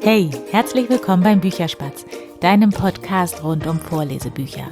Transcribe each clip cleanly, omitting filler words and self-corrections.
Hey, herzlich willkommen beim Bücherspatz, deinem Podcast rund um Vorlesebücher.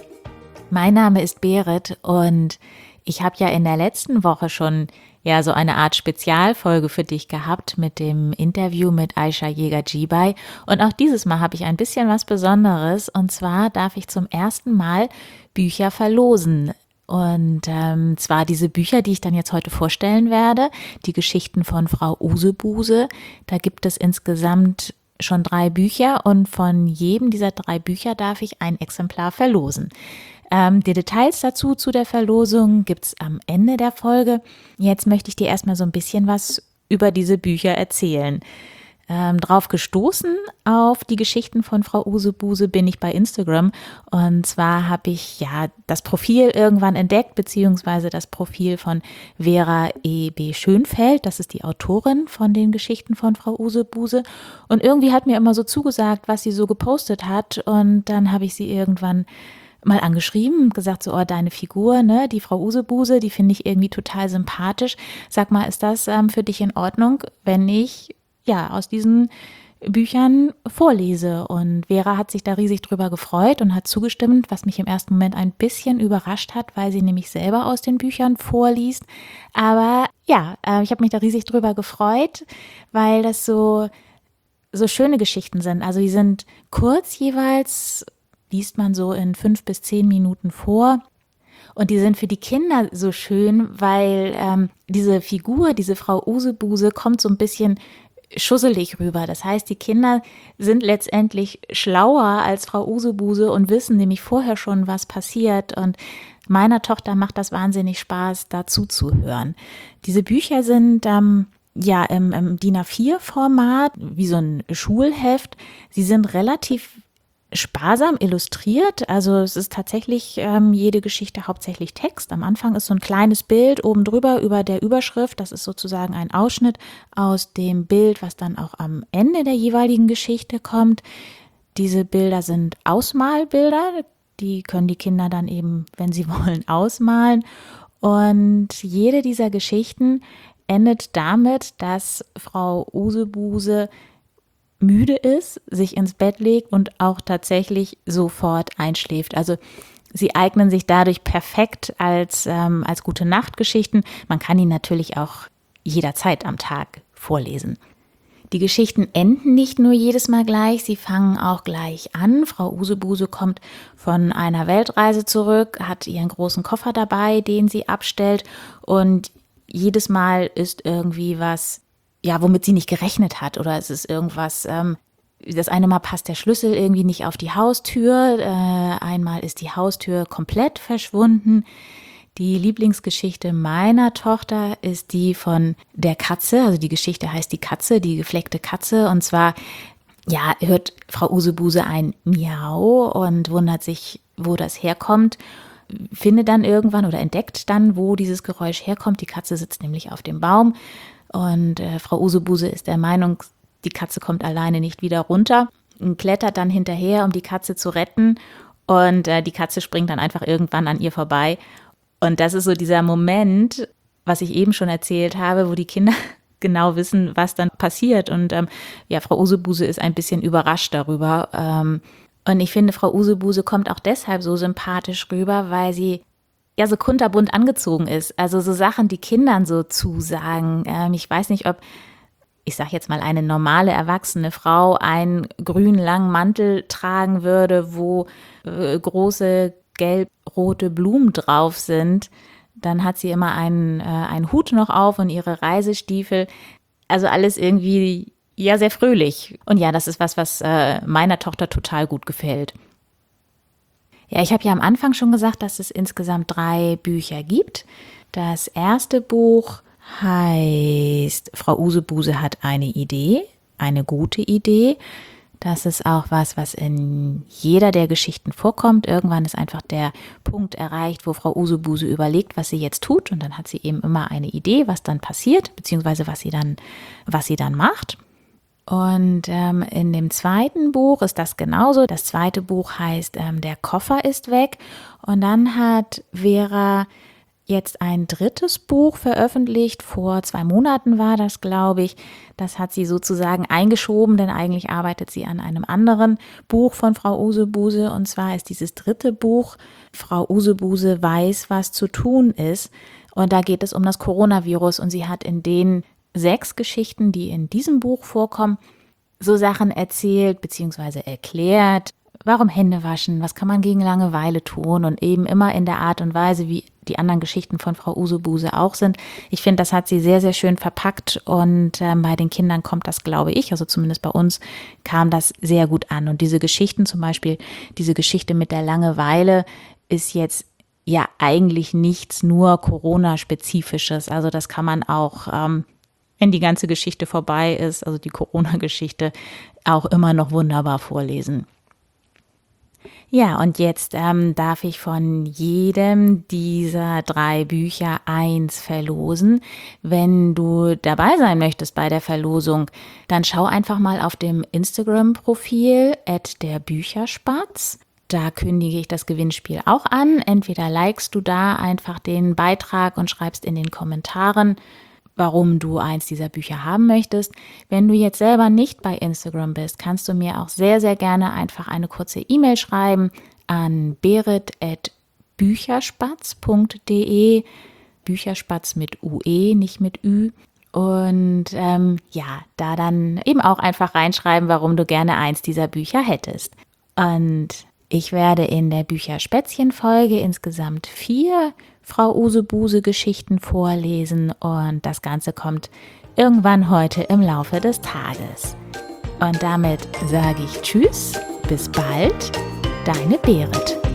Mein Name ist Berit und ich habe ja in der letzten Woche schon so eine Art Spezialfolge für dich gehabt mit dem Interview mit Aisha Yeger-Gibay. Und auch dieses Mal habe ich ein bisschen was Besonderes, und zwar darf ich zum ersten Mal Bücher verlosen. Und zwar diese Bücher, die ich dann jetzt heute vorstellen werde, die Geschichten von Frau Usebuse. Da gibt es insgesamt schon 3 Bücher und von jedem dieser 3 Bücher darf ich ein Exemplar verlosen. Die Details dazu zu der Verlosung gibt's am Ende der Folge. Jetzt möchte ich dir erstmal so ein bisschen was über diese Bücher erzählen. Drauf gestoßen auf die Geschichten von Frau Usebuse bin ich bei Instagram, und zwar habe ich das Profil irgendwann entdeckt, beziehungsweise das Profil von Vera E.B. Schönfeld, das ist die Autorin von den Geschichten von Frau Usebuse, und irgendwie hat mir immer so zugesagt, was sie so gepostet hat, und dann habe ich sie irgendwann mal angeschrieben und gesagt, so, deine Figur, ne, die Frau Usebuse, die finde ich irgendwie total sympathisch. Sag mal, ist das für dich in Ordnung, wenn ich aus diesen Büchern vorlese? Und Vera hat sich da riesig drüber gefreut und hat zugestimmt, was mich im ersten Moment ein bisschen überrascht hat, weil sie nämlich selber aus den Büchern vorliest. Aber ich habe mich da riesig drüber gefreut, weil das so schöne Geschichten sind. Also die sind kurz jeweils, liest man so in 5 bis 10 Minuten vor. Und die sind für die Kinder so schön, weil diese Figur, diese Frau Usebuse, kommt so ein bisschen schusselig rüber. Das heißt, die Kinder sind letztendlich schlauer als Frau Usebuse und wissen nämlich vorher schon, was passiert. Und meiner Tochter macht das wahnsinnig Spaß, dazu zu hören. Diese Bücher sind im DIN A4-Format, wie so ein Schulheft. Sie sind relativ sparsam illustriert, also es ist tatsächlich jede Geschichte hauptsächlich Text. Am Anfang ist so ein kleines Bild oben drüber über der Überschrift, das ist sozusagen ein Ausschnitt aus dem Bild, was dann auch am Ende der jeweiligen Geschichte kommt. Diese Bilder sind Ausmalbilder, die können die Kinder dann eben, wenn sie wollen, ausmalen, und jede dieser Geschichten endet damit, dass Frau Usebuse müde ist, sich ins Bett legt und auch tatsächlich sofort einschläft. Also sie eignen sich dadurch perfekt als Gute-Nacht-Geschichten. Man kann ihn natürlich auch jederzeit am Tag vorlesen. Die Geschichten enden nicht nur jedes Mal gleich, sie fangen auch gleich an. Frau Usebuse kommt von einer Weltreise zurück, hat ihren großen Koffer dabei, den sie abstellt, und jedes Mal ist irgendwie was, womit sie nicht gerechnet hat, oder es ist irgendwas, das eine Mal passt der Schlüssel irgendwie nicht auf die Haustür, einmal ist die Haustür komplett verschwunden. Die Lieblingsgeschichte meiner Tochter ist die von der Katze, also die Geschichte heißt die Katze, die gefleckte Katze, und zwar, hört Frau Usebuse ein Miau und wundert sich, wo das herkommt, findet dann irgendwann oder entdeckt dann, wo dieses Geräusch herkommt. Die Katze sitzt nämlich auf dem Baum. Und Frau Usebuse ist der Meinung, die Katze kommt alleine nicht wieder runter und klettert dann hinterher, um die Katze zu retten. Und die Katze springt dann einfach irgendwann an ihr vorbei. Und das ist so dieser Moment, was ich eben schon erzählt habe, wo die Kinder genau wissen, was dann passiert. Und Frau Usebuse ist ein bisschen überrascht darüber. Und ich finde, Frau Usebuse kommt auch deshalb so sympathisch rüber, weil sie so kunterbunt angezogen ist. Also so Sachen, die Kindern so zusagen. Ich weiß nicht, ob, ich sage jetzt mal, eine normale erwachsene Frau einen grünen langen Mantel tragen würde, wo große gelb-rote Blumen drauf sind. Dann hat sie immer einen Hut noch auf und ihre Reisestiefel. Also alles irgendwie sehr fröhlich. Und das ist was meiner Tochter total gut gefällt. Ja, ich habe ja am Anfang schon gesagt, dass es insgesamt 3 Bücher gibt. Das erste Buch heißt Frau Usebuse hat eine Idee, eine gute Idee. Das ist auch was in jeder der Geschichten vorkommt. Irgendwann ist einfach der Punkt erreicht, wo Frau Usebuse überlegt, was sie jetzt tut. Und dann hat sie eben immer eine Idee, was dann passiert, beziehungsweise was sie dann macht. Und in dem zweiten Buch ist das genauso. Das zweite Buch heißt Der Koffer ist weg. Und dann hat Vera jetzt ein drittes Buch veröffentlicht. Vor 2 Monaten war das, glaube ich. Das hat sie sozusagen eingeschoben, denn eigentlich arbeitet sie an einem anderen Buch von Frau Usebuse. Und zwar ist dieses dritte Buch Frau Usebuse weiß, was zu tun ist. Und da geht es um das Coronavirus. Und sie hat in den 6 Geschichten, die in diesem Buch vorkommen, so Sachen erzählt bzw. erklärt. Warum Hände waschen? Was kann man gegen Langeweile tun? Und eben immer in der Art und Weise, wie die anderen Geschichten von Frau Usebuse auch sind. Ich finde, das hat sie sehr, sehr schön verpackt und bei den Kindern kommt das, glaube ich, also zumindest bei uns, kam das sehr gut an. Und diese Geschichten zum Beispiel, diese Geschichte mit der Langeweile ist jetzt ja eigentlich nichts nur Corona-spezifisches. Also das kann man auch, wenn die ganze Geschichte vorbei ist, also die Corona-Geschichte, auch immer noch wunderbar vorlesen. Ja, und jetzt darf ich von jedem dieser 3 Bücher 1 verlosen. Wenn du dabei sein möchtest bei der Verlosung, dann schau einfach mal auf dem Instagram-Profil @derbücherspatz. Da kündige ich das Gewinnspiel auch an. Entweder likest du da einfach den Beitrag und schreibst in den Kommentaren, warum du eins dieser Bücher haben möchtest. Wenn du jetzt selber nicht bei Instagram bist, kannst du mir auch sehr, sehr gerne einfach eine kurze E-Mail schreiben an berit@bücherspatz.de. Bücherspatz mit UE, nicht mit Ü. Und da dann eben auch einfach reinschreiben, warum du gerne eins dieser Bücher hättest. Und ich werde in der Bücherspätzchen-Folge insgesamt 4 Frau Usebuse-Geschichten vorlesen und das Ganze kommt irgendwann heute im Laufe des Tages. Und damit sage ich Tschüss, bis bald, deine Berit.